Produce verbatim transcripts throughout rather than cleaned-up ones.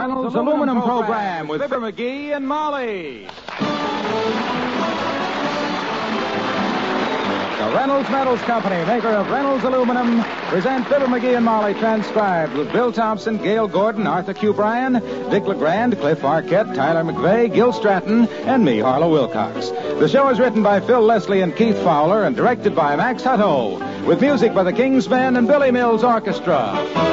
Reynolds Aluminum, Aluminum Program with Fibber McGee and Molly. The Reynolds Metals Company, maker of Reynolds Aluminum, present Fibber McGee and Molly, transcribed with Bill Thompson, Gail Gordon, Arthur Q. Bryan, Dick LeGrand, Cliff Arquette, Tyler McVeigh, Gil Stratton, and me, Harlow Wilcox. The show is written by Phil Leslie and Keith Fowler and directed by Max Hutto, with music by the King's Men and Billy Mills Orchestra.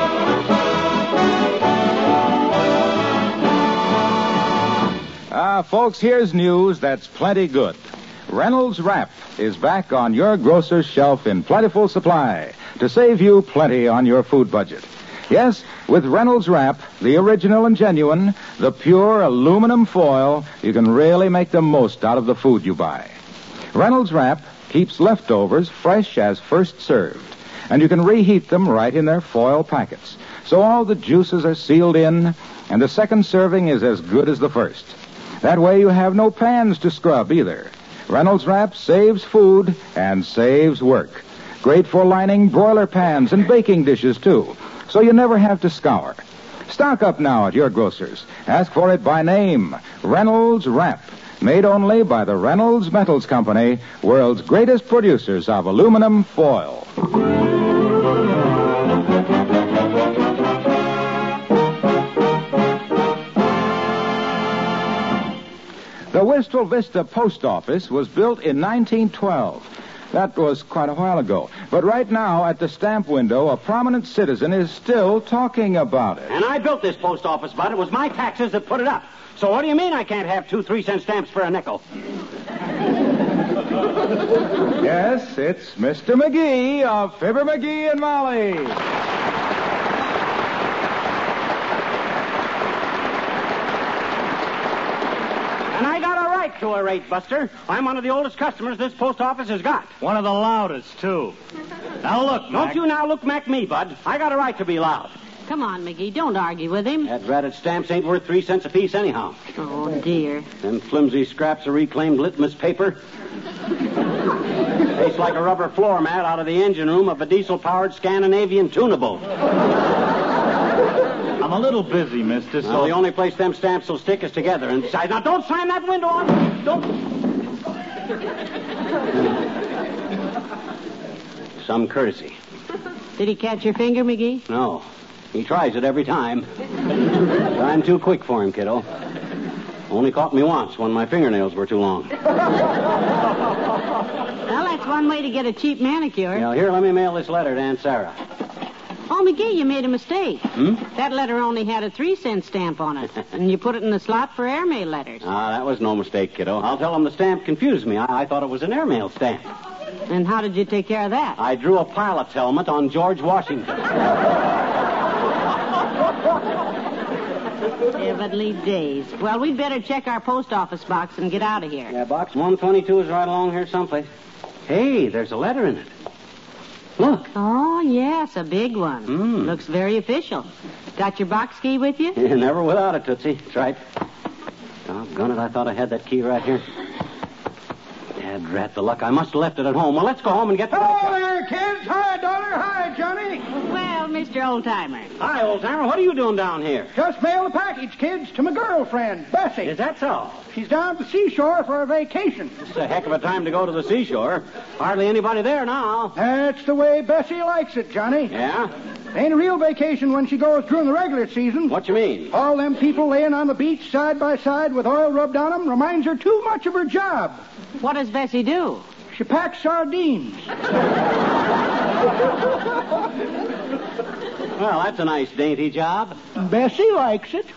Ah, folks, here's news that's plenty good. Reynolds Wrap is back on your grocer's shelf in plentiful supply to save you plenty on your food budget. Yes, with Reynolds Wrap, the original and genuine, the pure aluminum foil, you can really make the most out of the food you buy. Reynolds Wrap keeps leftovers fresh as first served, and you can reheat them right in their foil packets. So all the juices are sealed in, and the second serving is as good as the first. That way you have no pans to scrub either. Reynolds Wrap saves food and saves work. Great for lining broiler pans and baking dishes, too, so you never have to scour. Stock up now at your grocer's. Ask for it by name, Reynolds Wrap, made only by the Reynolds Metals Company, world's greatest producers of aluminum foil. The Wistful Vista Post Office was built in nineteen twelve. That was quite a while ago. But right now, at the stamp window, a prominent citizen is still talking about it. And I built this post office, Bud. It was my taxes that put it up. So what do you mean I can't have two three-cent stamps for a nickel? Yes, it's Mister McGee of Fibber McGee and Molly. And I got a right to a rate, Buster. I'm one of the oldest customers this post office has got. One of the loudest, too. Now look, Mac. Don't you now look Mac me, Bud. I got a right to be loud. Come on, McGee, don't argue with him. That ratted stamps ain't worth three cents apiece anyhow. Oh, dear. Them flimsy scraps of reclaimed litmus paper. Tastes like a rubber floor mat out of the engine room of a diesel-powered Scandinavian tunable. I'm a little busy, mister, so... Well, the only place them stamps will stick is together. And besides, now don't slam that window on. Don't. Some courtesy. Did he catch your finger, McGee? No. He tries it every time. I'm too quick for him, kiddo. Only caught me once when my fingernails were too long. Well, that's one way to get a cheap manicure. Now, here, let me mail this letter to Aunt Sarah. Oh, McGee, you made a mistake. Hmm? That letter only had a three-cent stamp on it, and you put it in the slot for airmail letters. Ah, that was no mistake, kiddo. I'll tell them the stamp confused me. I, I thought it was an airmail stamp. And how did you take care of that? I drew a pilot's helmet on George Washington. Heavenly days. Well, we'd better check our post office box and get out of here. Yeah, box one twenty-two is right along here someplace. Hey, there's a letter in it. Look. Oh, yes, a big one. Mm. Looks very official. Got your box key with you? Never without it, Tootsie. That's right. Doggone it, I thought I had that key right here. Dad rat the luck. I must have left it at home. Well, let's go home and get the... Hello there, kids. Hi, daughter. Hi, Johnny. Well, Mister Oldtimer. Hi, old-timer. What are you doing down here? Just mailed a package, kids, to my girlfriend, Bessie. Is that so? She's down at the seashore for a vacation. It's a heck of a time to go to the seashore. Hardly anybody there now. That's the way Bessie likes it, Johnny. Yeah? Ain't a real vacation when she goes during the regular season. What you mean? All them people laying on the beach side by side with oil rubbed on them reminds her too much of her job. What does Bessie do? She packs sardines. Well, that's a nice dainty job. Bessie likes it.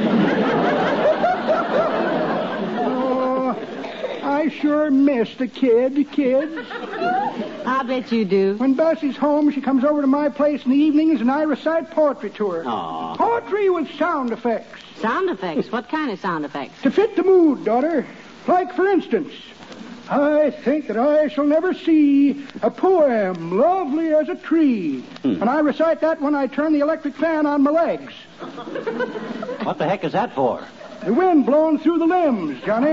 Oh, I sure miss the kid, kids. I bet you do. When Bessie's home, she comes over to my place in the evenings and I recite poetry to her. Aw. Poetry with sound effects. Sound effects? What kind of sound effects? To fit the mood, daughter. Like, for instance, I think that I shall never see a poem lovely as a tree. Hmm. And I recite that when I turn the electric fan on my legs. What the heck is that for? The wind blowing through the limbs, Johnny.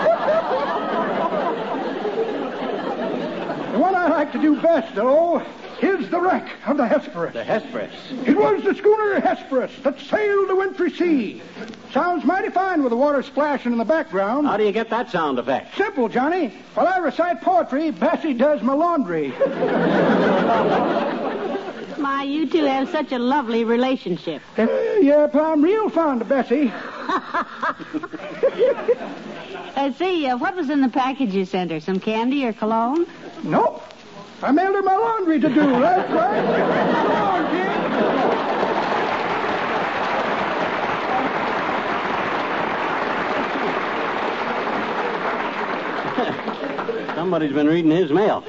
The one I like to do best, though, is the wreck of the Hesperus. The Hesperus. It was the schooner Hesperus that sailed the wintry sea. Sounds mighty fine with the water splashing in the background. How do you get that sound effect? Simple, Johnny. While I recite poetry, Bessie does my laundry. My, you two have such a lovely relationship. Uh, yep, I'm real fond of Bessie. Uh, see, uh, what was in the package you sent her? Some candy or cologne? Nope. I mailed her my laundry to do. That's right. Come on, kid. Somebody's been reading his mail.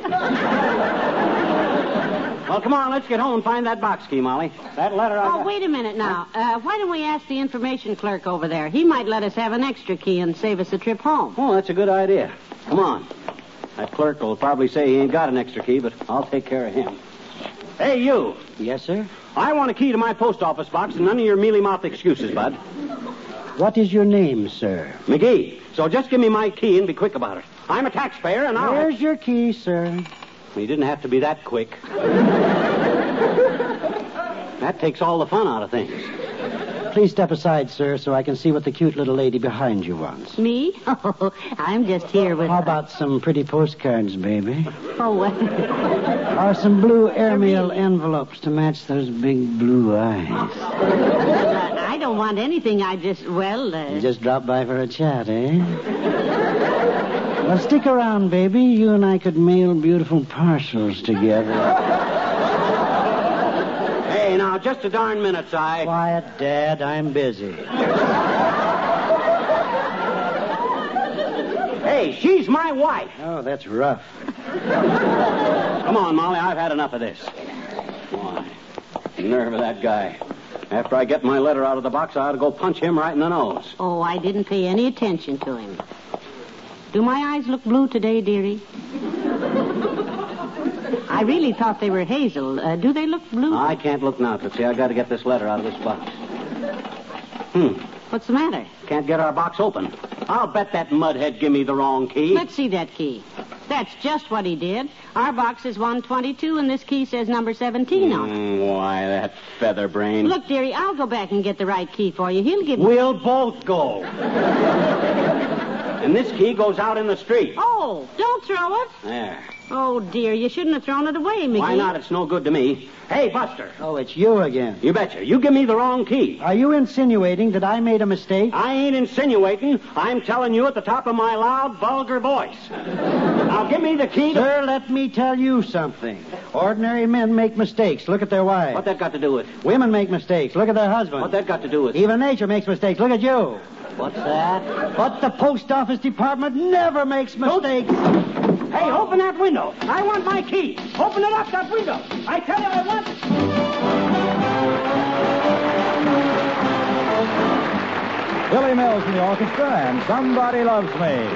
Well, come on, let's get home and find that box key, Molly. That letter I Oh, got... wait a minute now. Uh, why don't we ask the information clerk over there? He might let us have an extra key and save us a trip home. Oh, that's a good idea. Come on. That clerk will probably say he ain't got an extra key, but I'll take care of him. Hey, you. Yes, sir? I want a key to my post office box and none of your mealy-mouthed excuses, bud. What is your name, sir? McGee. So just give me my key and be quick about it. I'm a taxpayer, and I'll... Here's your key, sir. You didn't have to be that quick. That takes all the fun out of things. Please step aside, sir, so I can see what the cute little lady behind you wants. Me? Oh, I'm just here with... How about some pretty postcards, baby? Oh, well... Or some blue airmail envelopes to match those big blue eyes. Uh, I don't want anything. I just, well... Uh... You just dropped by for a chat, eh? Well, stick around, baby. You and I could mail beautiful parcels together. Hey, now, just a darn minute, Si. Quiet, Dad. I'm busy. Hey, she's my wife. Oh, that's rough. Come on, Molly. I've had enough of this. Why, the nerve of that guy. After I get my letter out of the box, I ought to go punch him right in the nose. Oh, I didn't pay any attention to him. Do my eyes look blue today, dearie? I really thought they were hazel. Uh, do they look blue? I can't look now, Tootsie. I got to get this letter out of this box. Hmm. What's the matter? Can't get our box open. I'll bet that mudhead give me the wrong key. Let's see that key. That's just what he did. Our box is one twenty-two, and this key says number seventeen on it. Mm, why, that feather brain. Look, dearie, I'll go back and get the right key for you. He'll give me... We'll both go. And this key goes out in the street. Oh, don't throw it. There. Oh, dear, you shouldn't have thrown it away, McGee. Why not? It's no good to me. Hey, Buster. Oh, it's you again. You betcha. You give me the wrong key. Are you insinuating that I made a mistake? I ain't insinuating. I'm telling you at the top of my loud, vulgar voice. Now, give me the key to... Sir, let me tell you something. Ordinary men make mistakes. Look at their wives. What that got to do with? Women make mistakes. Look at their husbands. What that got to do with? Even nature makes mistakes. Look at you. What's that? But the post office department never makes mistakes. Hey, open that window. I want my key. Open it up, that window. I tell you, I want it. Billy Mills in the orchestra and Somebody Loves Me.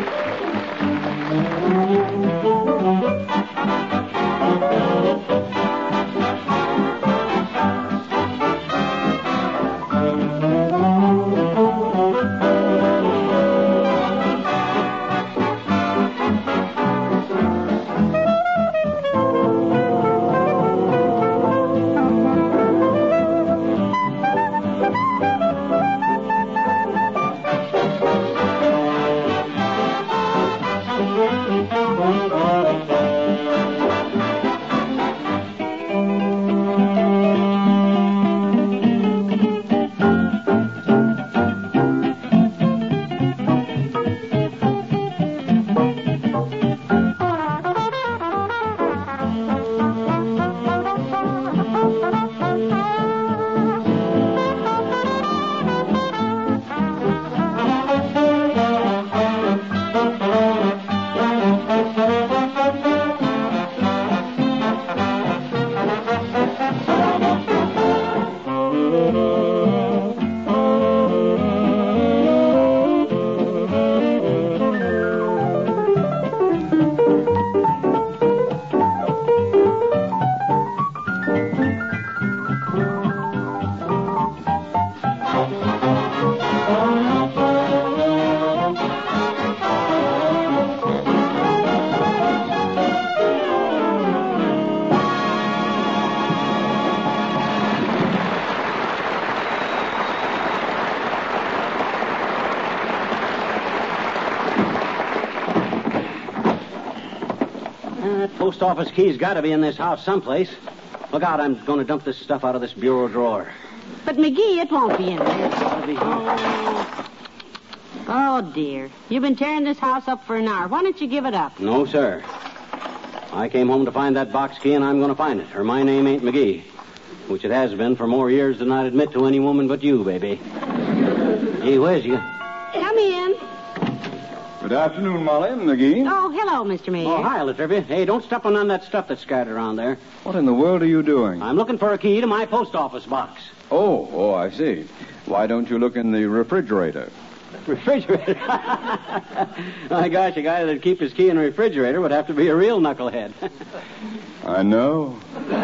that post office key's got to be in this house someplace. Look out, I'm going to dump this stuff out of this bureau drawer. But, McGee, it won't be in there. It'll be here. Oh. Oh, dear. You've been tearing this house up for an hour. Why don't you give it up? No, sir. I came home to find that box key, and I'm going to find it, or my name ain't McGee, which it has been for more years than I'd admit to any woman but you, baby. Gee whiz, you... Come in. Good afternoon, Molly. McGee. Oh, hello, Mister Mayor. Oh, hi, Latrivia. Hey, don't step on that stuff that's scattered around there. What in the world are you doing? I'm looking for a key to my post office box. Oh, oh, I see. Why don't you look in the refrigerator? Refrigerator? My gosh, a guy that'd keep his key in a refrigerator would have to be a real knucklehead. I know.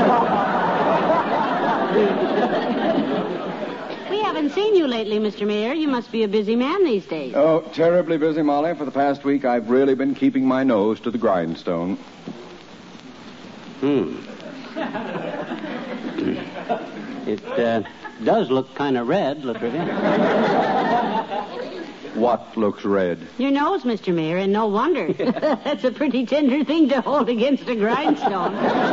We haven't seen you lately, Mister Mayor. You must be a busy man these days. Oh, terribly busy, Molly. For the past week, I've really been keeping my nose to the grindstone. Hmm. It uh, does look kind of red, Latrivia. What looks red? Your nose, Mister Mayor, and no wonder. That's a pretty tender thing to hold against a grindstone.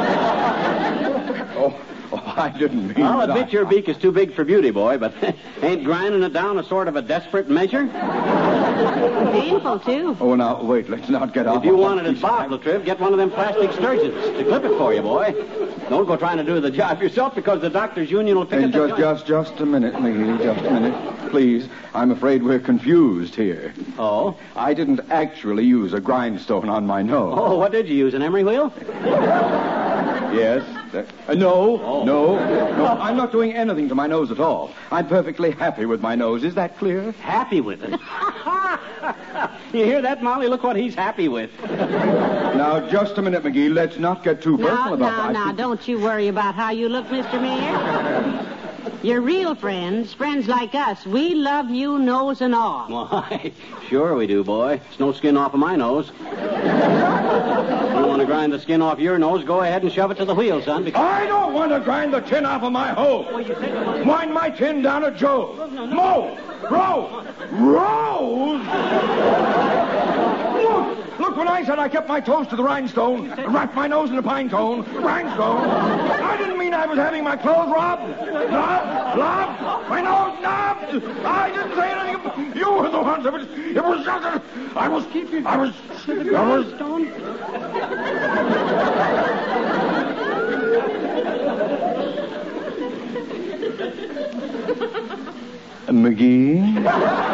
Oh, oh I didn't mean I'll that. admit your beak is too big for beauty, boy, but ain't grinding it down a sort of a desperate measure? Painful, too. Oh, now, wait, let's not get off. If you on wanted that it bobbed, Latriv, get one of them plastic sturgeons to clip it for you, boy. Don't go trying to do the job yourself because the doctor's union will pick And up the just, joint. just, just a minute, McGee, just a minute. Please, I'm afraid we're confused here. Oh? I didn't actually use a grindstone on my nose. Oh, what did you use, an emery wheel? Yes. Uh, no, Oh. no, no. I'm not doing anything to my nose at all. I'm perfectly happy with my nose. Is that clear? Happy with it. You hear that, Molly? Look what he's happy with. Now, just a minute, McGee. Let's not get too personal Now, about now, that. now, don't you worry about how you look, Mister Mayor. Your real friends, friends like us, we love you nose and all. Why, sure we do, boy. It's no skin off of my nose. If you want to grind the skin off your nose, go ahead and shove it to the wheel, son. Because... I don't want to grind the tin off of my hose. Wind my tin down at Joe's. Mo! Rose! Rose! Look! Look, when I said I kept my toes to the rhinestone, wrapped my nose in a pine cone, rhinestone, I didn't mean I was having my clothes robbed. Robbed? Robbed? My nose knobbed? I didn't say anything. You were the ones. It was, it was just that I was keeping... I was... I was... McGee?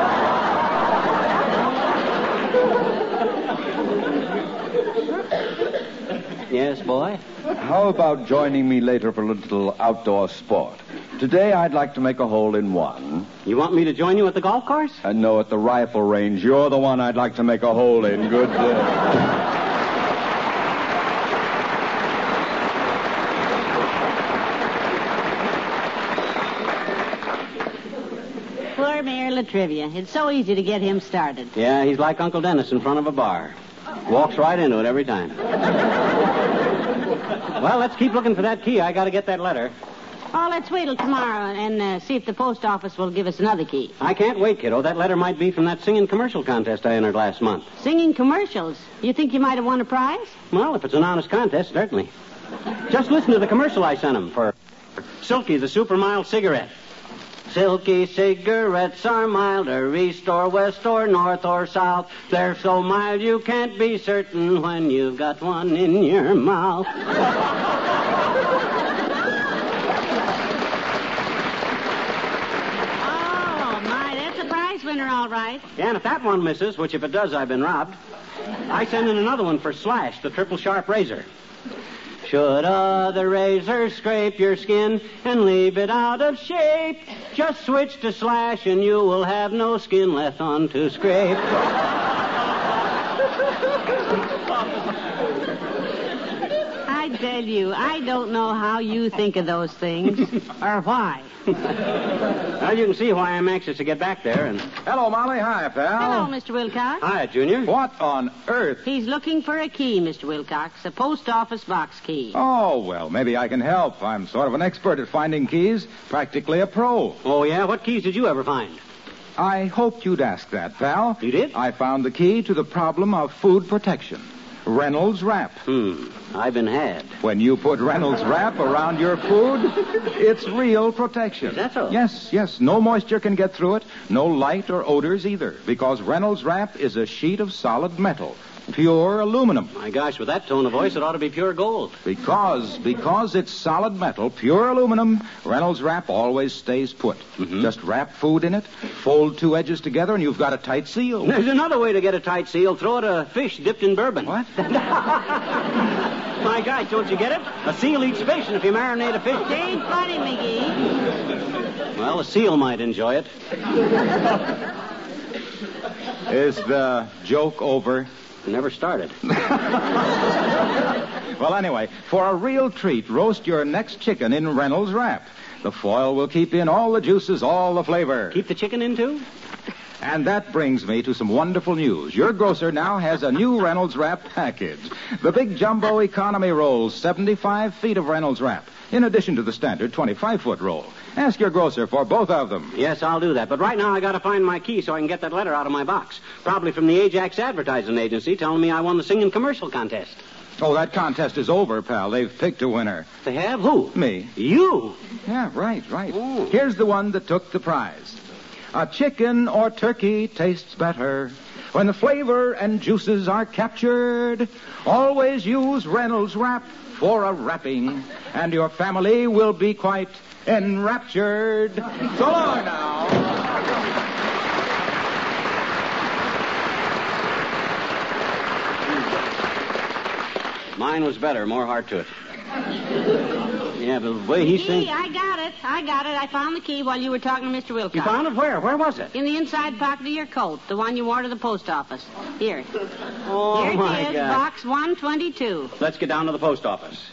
Yes, boy? How about joining me later for a little outdoor sport? Today I'd like to make a hole in one. You want me to join you at the golf course? And no, at the rifle range. You're the one I'd like to make a hole in. Good day. Poor Mayor Latrivia. It's so easy to get him started. Yeah, he's like Uncle Dennis in front of a bar. Walks right into it every time. Well, let's keep looking for that key. I got to get that letter. Oh, let's wait till tomorrow and uh, see if the post office will give us another key. I can't wait, kiddo. That letter might be from that singing commercial contest I entered last month. Singing commercials. You think you might have won a prize? Well, if it's an honest contest, certainly. Just listen to the commercial I sent him for Silky, the super mild cigarette. Silky cigarettes are milder, east or west or north or south. They're so mild you can't be certain when you've got one in your mouth. Oh, my, that's a prize winner, all right. Yeah, and if that one misses, which if it does, I've been robbed, I send in another one for Slash, the triple sharp razor. Should other razors scrape your skin and leave it out of shape, just switch to Slash and you will have no skin left on to scrape. I tell you, I don't know how you think of those things, or why. Well, you can see why I'm anxious to get back there. And Hello, Molly. Hi, pal. Hello, Mister Wilcox. Hi, Junior. What on earth? He's looking for a key, Mister Wilcox, a post office box key. Oh, well, maybe I can help. I'm sort of an expert at finding keys, practically a pro. Oh, yeah? What keys did you ever find? I hoped you'd ask that, pal. You did? I found the key to the problem of food protection. Reynolds Wrap. Hmm. I've been had. When you put Reynolds Wrap around your food, it's real protection. Is that so? Yes, yes. No moisture can get through it. No light or odors either. Because Reynolds Wrap is a sheet of solid metal. Pure aluminum. My gosh, with that tone of voice, it ought to be pure gold. Because, because it's solid metal, pure aluminum, Reynolds Wrap always stays put. Mm-hmm. Just wrap food in it, fold two edges together, and you've got a tight seal. There's another way to get a tight seal. Throw it a fish dipped in bourbon. What? My gosh, don't you get it? A seal eats fish, and if you marinate a fish... It ain't funny, McGee. Well, a seal might enjoy it. Is the joke over? Never started. Well, anyway, for a real treat, roast your next chicken in Reynolds Wrap. The foil will keep in all the juices, all the flavor. Keep the chicken in, too? And that brings me to some wonderful news. Your grocer now has a new Reynolds Wrap package. The big jumbo economy rolls, seventy-five feet of Reynolds Wrap, in addition to the standard twenty-five foot roll. Ask your grocer for both of them. Yes, I'll do that. But right now I got to find my key so I can get that letter out of my box. Probably from the Ajax Advertising Agency telling me I won the singing commercial contest. Oh, that contest is over, pal. They've picked a winner. They have? Who? Me. You? Yeah, right, right. Oh. Here's the one that took the prize. A chicken or turkey tastes better when the flavor and juices are captured. Always use Reynolds Wrap for a wrapping, and your family will be quite enraptured. So long now. Mine was better, more heart to it. Yeah, but the way he McGee, sings... I got it. I got it. I found the key while you were talking to Mister Wilcox. You found it where? Where was it? In the inside pocket of your coat, the one you wore to the post office. Here. Oh, Here my it is, God. box one twenty-two. Let's get down to the post office.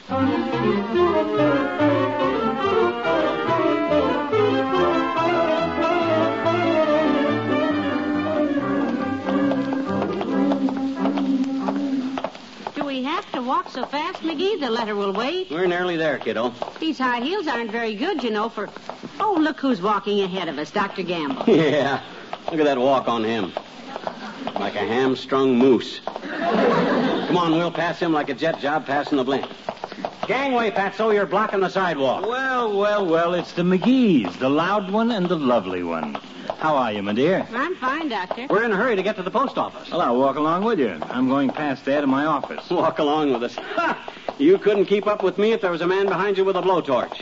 Do we have to walk so fast, McGee? The letter will wait. We're nearly there, kiddo. These high heels aren't very good, you know, for... Oh, look who's walking ahead of us, Doctor Gamble. Yeah. Look at that walk on him. Like a hamstrung moose. Come on, we'll pass him like a jet job passing the blimp. Gangway, Fatso, you're blocking the sidewalk. Well, well, well, it's the McGees, the loud one and the lovely one. How are you, my dear? I'm fine, Doctor. We're in a hurry to get to the post office. Well, I'll walk along with you. I'm going past there to my office. Walk along with us. Ha! You couldn't keep up with me if there was a man behind you with a blowtorch.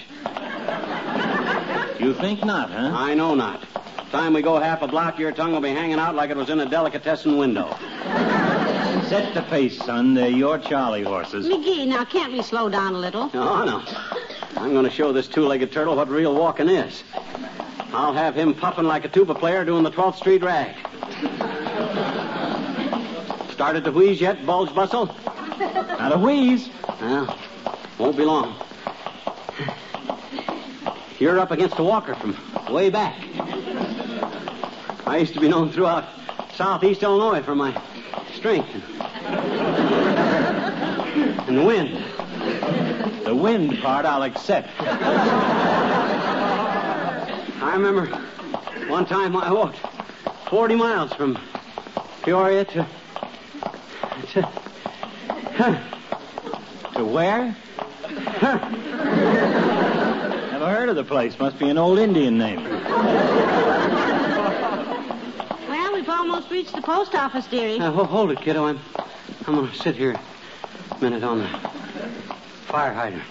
You think not, huh? I know not. Time we go half a block, your tongue will be hanging out like it was in a delicatessen window. Set the pace, son. They're your Charlie horses. McGee, now, can't we slow down a little? Oh, no. I'm going to show this two-legged turtle what real walking is. I'll have him puffing like a tuba player doing the twelfth Street rag. Started to wheeze yet, Bulge Bustle? Not a wheeze. Well, won't be long. You're up against a walker from way back. I used to be known throughout southeast Illinois for my strength and the wind. The wind part I'll accept. I remember one time I walked forty miles from Peoria to... to... To where? Never heard of the place. Must be an old Indian name. Well, we've almost reached the post office, dearie. Now, ho- hold it, kiddo. I'm, I'm going to sit here a minute on the fire hydrant.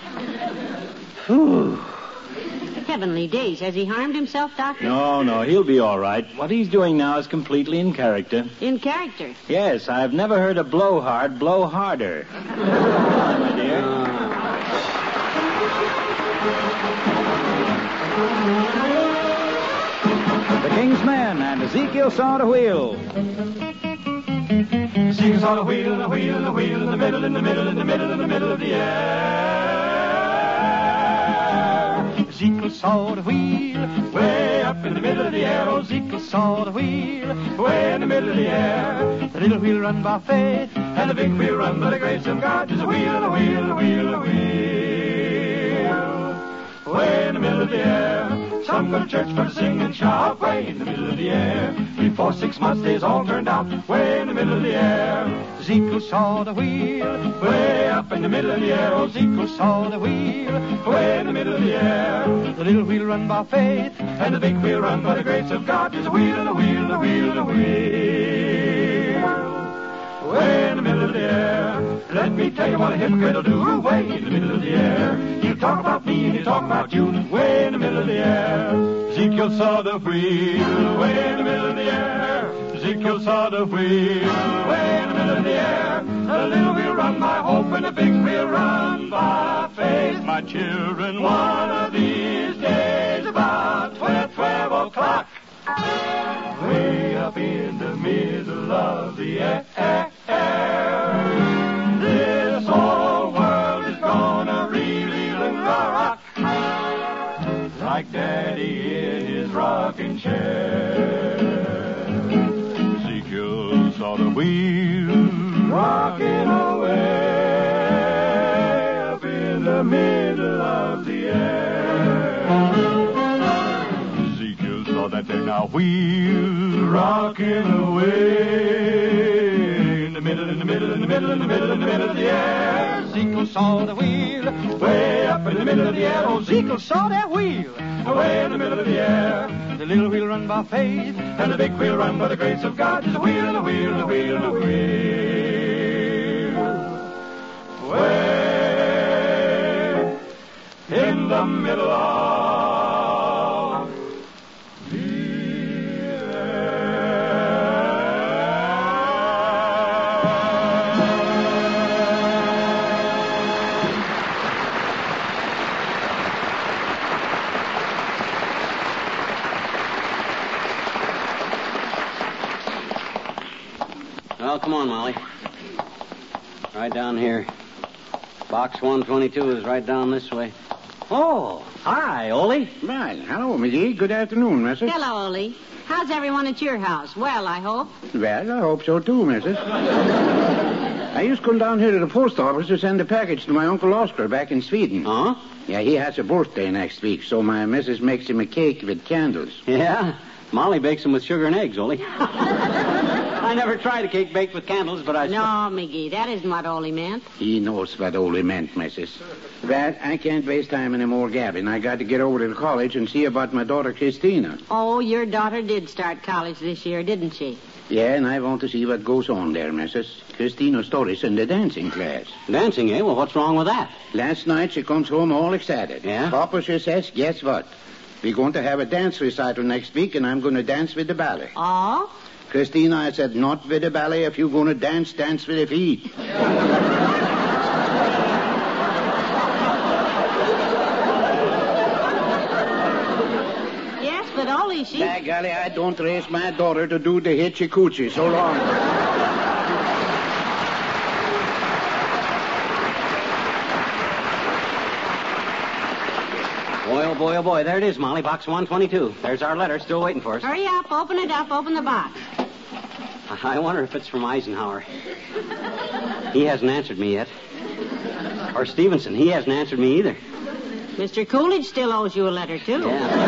Whew. Heavenly days. Has he harmed himself, Doctor? No, no, he'll be all right. What he's doing now is completely in character. In character. Yes, I've never heard a blowhard blow harder. My dear. The King's Men and Ezekiel saw the wheel. Ezekiel saw the wheel, and the wheel, and the wheel, in the middle, in the middle, in the middle, in the middle of the air. Ezekiel saw the wheel, way up in the middle of the air. Oh, Ezekiel saw the wheel, way in the middle of the air. The little wheel run by faith, and the big wheel run by the grace of God. There's a wheel, and a wheel, and a wheel, and a wheel, way in the middle of the air. Some go to church for to sing and shout way in the middle of the air. Before six months, they's all turned out way in the middle of the air. Ezekiel saw the wheel way up in the middle of the air. Oh, Ezekiel saw the wheel way in the middle of the air. The little wheel run by faith, and the big wheel run by the grace of God. There's a wheel and a wheel and a wheel and a wheel way in the middle of the air. Let me tell you what a hypocrite'll do way in the middle of the air. He'll talk about me and he'll talk about you way in the middle of the air. Ezekiel saw the wheel way in the middle of the air. Ezekiel saw the wheel way in the middle of the air. The little wheel run by hope and the big wheel run by faith. My children, one of these days about twelve, twelve o'clock, way up in the middle of the air, this whole world is gonna really rock like Daddy in his rocking chair. Ezekiel saw the wheel rocking away up in the middle of the air. Ezekiel saw that there now wheel rocking away in the middle, in the middle, in the middle, in the middle, in the middle of the air. Ezekiel saw the wheel way up in the middle of the air. Oh, Ezekiel saw that wheel away in the middle of the air. The little wheel run by faith, and the big wheel run by the grace of God. There's a wheel and a wheel and a wheel and a wheel way in the middle of the air. Well, come on, Molly. Right down here. Box one twenty-two is right down this way. Oh, hi, Ole. Right. Hello, McGee. Good afternoon, missus. Hello, Ole. How's everyone at your house? Well, I hope. Well, I hope so, too, missus. I used to come down here to the post office to send a package to my Uncle Oscar back in Sweden. Huh? Yeah, he has a birthday next week, so my missus makes him a cake with candles. Yeah? Molly bakes them with sugar and eggs, Ole. I never tried a cake baked with candles, but I... No, McGee, that isn't what Ole meant. He knows what Ole meant, missus. Well, I can't waste time anymore gabbing. I got to get over to the college and see about my daughter, Christina. Oh, your daughter did start college this year, didn't she? Yeah, and I want to see what goes on there, missus. Christina Story's in the dancing class. Dancing, eh? Well, what's wrong with that? Last night she comes home all excited. Yeah? Papa, she says, guess what? We're going to have a dance recital next week, and I'm going to dance with the ballet. Oh? Christina, I said, not with the ballet. If you're going to dance, dance with the feet. Yes, but Ole, she... By golly, I don't raise my daughter to do the hitchy-coochie. So long. Boy, oh boy, oh boy. There it is, Molly. Box one twenty-two. There's our letter still waiting for us. Hurry up, open it up, open the box. I wonder if it's from Eisenhower. He hasn't answered me yet. Or Stevenson. He hasn't answered me either. Mister Coolidge still owes you a letter, too.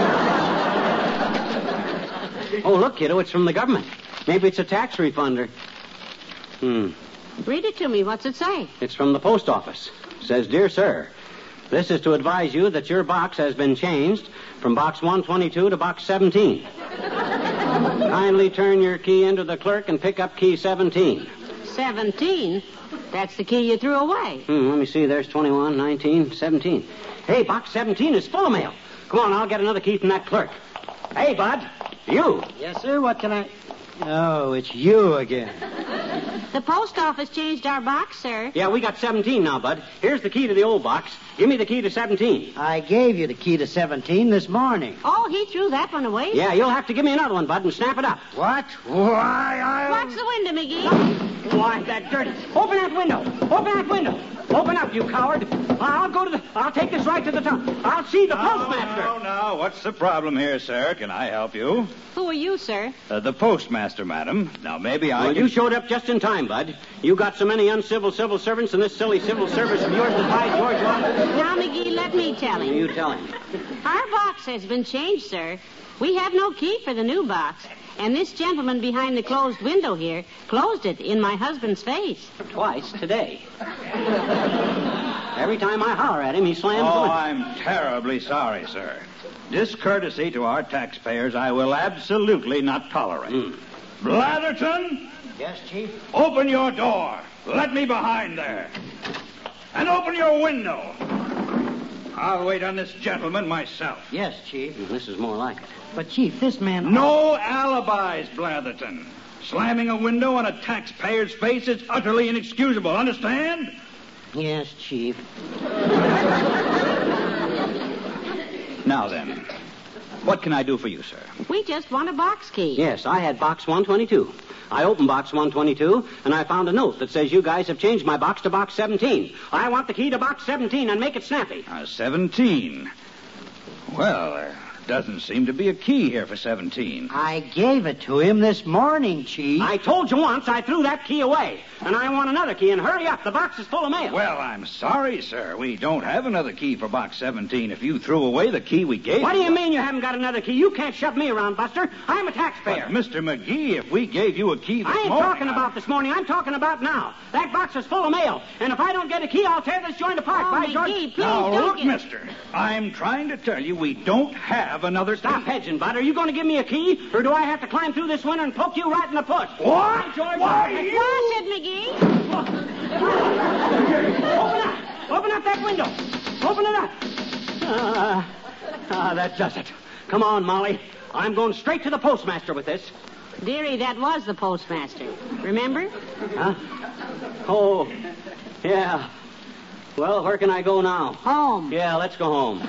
Yeah. Oh, look, kiddo, it's from the government. Maybe it's a tax refund or... Hmm. Read it to me. What's it say? It's from the post office. It says, Dear Sir, this is to advise you that your box has been changed from box one twenty-two to box seventeen. Kindly turn your key into the clerk and pick up key seventeen. seventeen? That's the key you threw away. Hmm, let me see. There's twenty-one, nineteen, seventeen. Hey, box seventeen is full of mail. Come on, I'll get another key from that clerk. Hey, Bud, you. Yes, sir. What can I... Oh, it's you again. The post office changed our box, sir. Yeah, we got seventeen now, Bud. Here's the key to the old box. Give me the key to seventeen. I gave you the key to seventeen this morning. Oh, he threw that one away? Yeah, you'll have to give me another one, Bud, and snap it up. What? Why, I... Watch the window, McGee. Why, that dirty... Open that window. Open that window. Open up, you coward. I'll go to the... I'll take this right to the top. I'll see the postmaster. No, no, what's the problem here, sir? Can I help you? Who are you, sir? Uh, the postmaster, madam. Now, maybe I Well, can... you showed up just just in time, Bud. You got so many uncivil civil servants in this silly civil service of yours defies George Washington. Now, McGee, let me tell him. You tell him. Our box has been changed, sir. We have no key for the new box. And this gentleman behind the closed window here closed it in my husband's face. Twice today. Every time I holler at him, he slams Oh, the window. I'm terribly sorry, sir. Discourtesy to our taxpayers I will absolutely not tolerate. Mm. Blatherton, Yes, Chief? open your door. Let me behind there. And open your window. I'll wait on this gentleman myself. Yes, Chief. This is more like it. But, Chief, this man... No alibis, Blatherton. Slamming a window on a taxpayer's face is utterly inexcusable. Understand? Yes, Chief. Now then, what can I do for you, sir? We just want a box key. Yes, I had box one twenty-two. I opened box one twenty-two, and I found a note that says you guys have changed my box to box seventeen. I want the key to box seventeen and make it snappy. Uh, seventeen. Well, there doesn't seem to be a key here for seventeen. I gave it to him this morning, Chief. I told you once I threw that key away, and I want another key, and hurry up. The box is full of mail. Well, I'm sorry, sir. We don't have another key for box seventeen. If you threw away the key we gave What do you mean you haven't got another key? You can't shove me around, Buster. I'm a But, taxpayer. Mister McGee, if we gave you a key this I ain't morning... talking about this morning. I'm talking about now. That box is full of mail, and if I don't get a key, I'll tear this joint apart. Oh, By McGee, George... please Now, don't look, get... mister. I'm trying to tell you we don't have another Stop key. hedging, Bud. Are you going to give me a key, or do I have to climb through this window and poke you right in the puss? What? By George... Why, Washington. you- Wash it, McGee. Open up! Open up that window! Open it up! Ah, ah, that does it. Come on, Molly. I'm going straight to the postmaster with this. Dearie, that was the postmaster. Remember? Huh? Oh, yeah. Well, where can I go now? Home. Yeah, let's go home.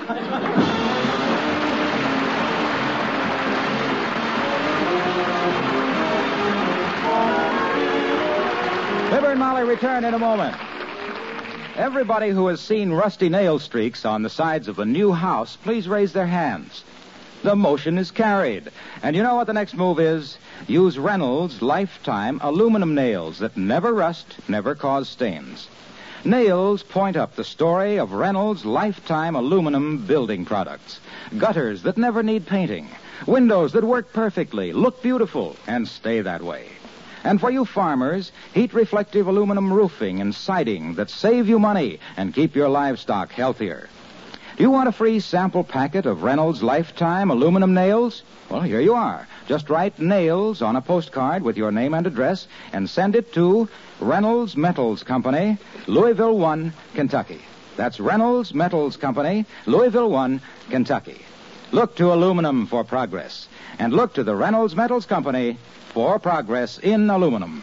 Fibber and Molly return in a moment. Everybody who has seen rusty nail streaks on the sides of a new house, please raise their hands. The motion is carried. And you know what the next move is? Use Reynolds Lifetime aluminum nails that never rust, never cause stains. Nails point up the story of Reynolds Lifetime aluminum building products. Gutters that never need painting. Windows that work perfectly, look beautiful, and stay that way. And for you farmers, heat-reflective aluminum roofing and siding that save you money and keep your livestock healthier. Do you want a free sample packet of Reynolds Lifetime aluminum nails? Well, here you are. Just write nails on a postcard with your name and address and send it to Reynolds Metals Company, Louisville one, Kentucky. That's Reynolds Metals Company, Louisville one, Kentucky. Look to aluminum for progress. And look to the Reynolds Metals Company for progress in aluminum.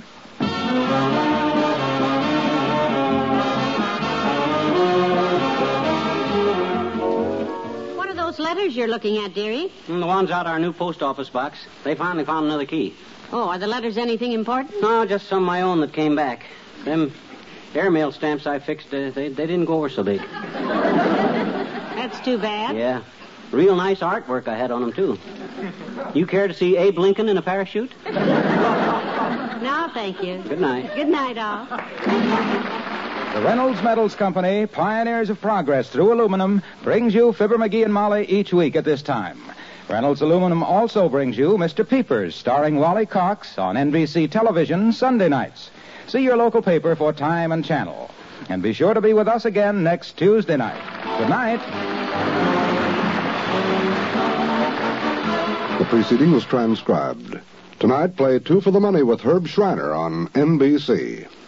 What are those letters you're looking at, dearie? And the ones out our new post office box. They finally found another key. Oh, are the letters anything important? No, just some of my own that came back. Them airmail stamps I fixed, uh, they, they didn't go over so big. That's too bad. Yeah. Real nice artwork I had on them, too. You care to see Abe Lincoln in a parachute? No, thank you. Good night. Good night, all. The Reynolds Metals Company, pioneers of progress through aluminum, brings you Fibber, McGee, and Molly each week at this time. Reynolds Aluminum also brings you Mister Peepers, starring Wally Cox on N B C television Sunday nights. See your local paper for time and channel. And be sure to be with us again next Tuesday night. Good night. The preceding was transcribed. Tonight, play Two for the Money with Herb Schreiner on N B C.